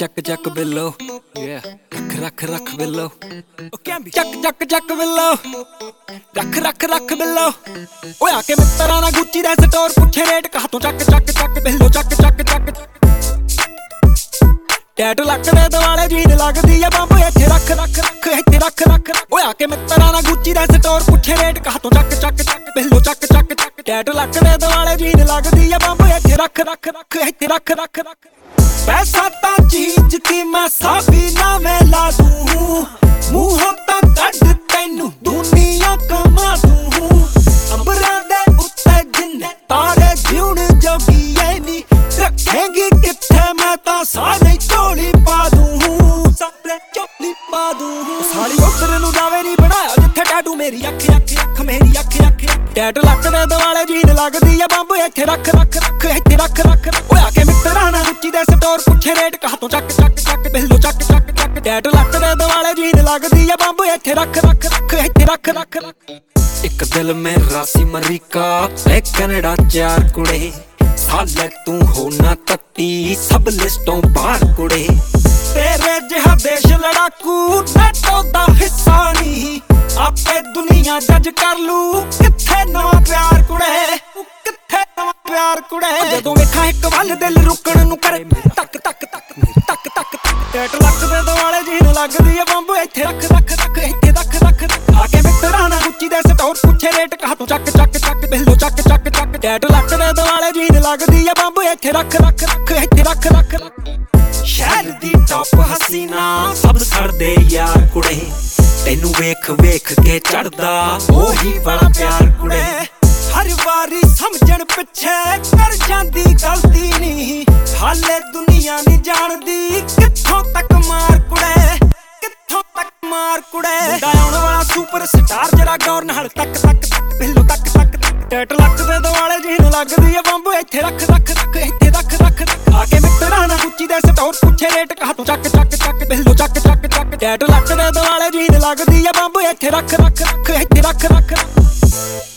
ਚੱਕ ਚੱਕ ਬਿੱਲੋ ਰੱਖ ਰੱਖ ਰੱਖ ਬਿੱਲੋ ਚੱਕ ਚੱਕ ਚੱਕ ਬਿੱਲੋ ਰੱਖ ਰੱਖ ਰੱਖ ਬਿੱਲੋ ਓਏ ਆ ਕੇ ਮਿੱਤਰਾਂ ਨਾਲ ਗੁੱਚੀ ਦਾ ਸਟੋਰ ਪੁੱਛੇ ਰੇਟ ਕਾਹਤੋਂ ਚੱਕ ਚੱਕ ਚੱਕ ਬਿੱਲੋ ਚੱਕ ਚੱਕ ਚੱਕ ਟੈਟੂ ਲੱਕ ਦੇ ਦੁਆਲੇ ਜੀਨ ਲੱਗਦੀ ਆ ਬੰਬ ਇੱਥੇ ਰੱਖ ਰੱਖ ਰੱਖ ਇੱਥੇ ਰੱਖ ਰੱਖ ਓਏ ਆ ਕੇ ਮਿੱਤਰਾਂ ਨਾਲ ਗੁੱਚੀ ਦਾ ਸਟੋਰ ਪੁੱਛੇ ਰੇਟ ਕਾਹਤੋਂ ਚੱਕ ਚੱਕ ਚੱਕ ਬਿੱਲੋ ਚੱਕ ਚੱਕ ਚੱਕ ਟੈਟੂ ਲੱਕ ਦੇ ਦੁਆਲੇ ਜੀਨ ਲੱਗਦੀ ਆ ਬੰਬ ਇੱਥੇ ਰੱਖ ਰੱਖ ਰੱਖ ਇੱਥੇ ਰੱਖ ਰੱਖ ਰੱਖ पैसा ता चीज की मैं साबी ना मैं ला दूं मुंहों ता कड तैनू दुनिया कमा दूं अंबरां दे उत्ते जिन्ने तारे जीउण जोगी ऐ नी रखेंगी कित्थे मैं ता सारे झोली पा दूं सारे झोली पा दूं सारी उधर नू जावे नी बनाया जिथे टैटू मेरी अख अख अख मेरी अख अख टैटू लक दे दुआले जीन लगदी आ बंब इत्थे रख रख रख इत्थे रख रख ओए आ के मित्तरां नाल गुच्ची दे स्टोर पुੱਛੇ रेट काहतों ਚੱਕ ਚੱਕ ਚੱਕ ਬਿੱਲੋ ਚੱਕ ਚੱਕ ਚੱਕ ਟੈਟੂ ਲੱਕ ਦੇ ਦੁਆਲੇ ਜੀਨ ਲੱਗਦੀ ਆ ਬੰਬ ਇੱਥੇ ਰੱਖ ਰੱਖ ਰੱਖ ਇੱਥੇ ਰੱਖ ਰੱਖ ਰੱਖ ਇੱਕ ਦਿਲ ਮੇਰਾ ਸੀ ਅਮਰੀਕਾ ਤੇ ਕੈਨੇਡਾ ਚਾਰ ਕੁੜੇ ਸਾਲੇ ਤੂੰ ਹੋ ਨਾ ਤੱਤੀ ਸਭ ਲਿਸਟੋਂ ਬਾਹਰ ਕੁੜੇ ਤੇਰੇ ਜਿਹਾ ਦੇਸ਼ ਲੜਾਕੂ ਨੈਟੋ ਦਾ ਹਿੱਸਾ ਨਹੀਂ ਆਪੇ ਦੁਨੀਆ ਜੱਜ ਕਰ ਲੂ ਕਿੱਥੇ ਨਵਾਂ ਪਿਆਰ ਕੁੜੇ ਕਿੱਥੇ ਨਵਾਂ ਪਿਆਰ ਕੁੜੇ ਜਦੋਂ ਵੇਖਾਂ ਇੱਕ ਵੱਲ ਦਿਲ ਰੁਕਣ ਨੂੰ ਕਰੇ ਤੱਕ ਤੱਕ ਤੱਕ ਤੱਕ ਤੱਕ ਟੈਟੂ ਲੱਕ ਦੇ ਦੁਆਲੇ ਜੀਨ ਲੱਗਦੀ ਆ ਬੰਬ ਇੱਥੇ ਰੱਖ ਰੱਖ ਰੱਖ ਇੱਥੇ ਰੱਖ ਰੱਖ ਆ ਕੇ ਮਿੱਤਰਾਂ ਨਾਲ ਗੁੱਚੀ ਦੇ ਸਟੋਰ ਪੁੱਛੇ ਰੇਟ ਕਾਹਤੋਂ ਚੱਕ ਚੱਕ ਚੱਕ ਬਿੱਲੋ ਚੱਕ ਚੱਕ ਚੱਕ ਟੈਟੂ ਲੱਕ ਦੇ ਦੁਆਲੇ ਜੀਨ ਲੱਗਦੀ ਆ ਬੰਬ ਇੱਥੇ ਰੱਖ ਰੱਖ ਰੱਖ ਇੱਥੇ ਰੱਖ ਰੱਖ ਸ਼ਹਿਰ ਦੀ ਟੌਪ ਹਸੀਨਾ ਸਭ ਛੱਡਦੇ ਯਾਰ ਕੁੜੇ ਤੈਨੂੰ ਵੇਖ ਵੇਖ ਕੇ ਚੜਦਾ ਉਹੀ ਬੜਾ ਪਿਆਰ ਕੁੜੇ ਹਰ ਵਾਰੀ ਸਮਝਣ ਪਿੱਛੇ ਕਰ ਜਾਂਦੀ ਗਲਤੀ ਨਹੀਂ ਹਾਲੇ ਦੁਨੀਆ ਨਹੀਂ ਜਾਣਦੀ ਕਿੱਥੋਂ ਤੱਕ ਮਾਰ ਕੁੜੇ ਕਿੱਥੋਂ ਤੱਕ ਮਾਰ ਕੁੜੇ ਮੁੰਡਾ ਆਉਣ ਵਾਲਾ ਸੁਪਰ ਸਟਾਰ ਜਿਹੜਾ ਗੌਰ ਨਾਲ ਤੱਕ ਤੱਕ ਤੱਕ ਬਿੱਲੋ ਤੱਕ ਤੱਕ ਤੱਕ ਟੈਟੂ ਲੱਕ ਦੇ ਦੁਆਲੇ ਜੀਨ ਲੱਗਦੀ ਆ ਬੰਬ ਇੱਥੇ ਰੱਖ ਰੱਖ ਰੱਖ ਇੱਥੇ ਰੱਖ ਰੱਖ ਆ ਕੇ ਮਿੱਤਰਾਂ ਨਾਲ ਗੁੱਚੀ ਦੇ ਸਟੋਰ ਪੁੱਛੇ ਰੇਟ ਕਾਹਤੋਂ ਚੱਕ ਚੱਕ ਚੱਕ ਬਿੱਲੋ ਚੱਕ ਚੱਕ ਚੱਕ ਟੈਟੂ ਲੱਕ ਦੇ ਦੁਆਲੇ ਜੀਨ ਲੱਗਦੀ ਆ ਬੰਬ ਇੱਥੇ ਰੱਖ ਰੱਖ ਰੱਖ ਇੱਥੇ ਰੱਖ ਰੱਖ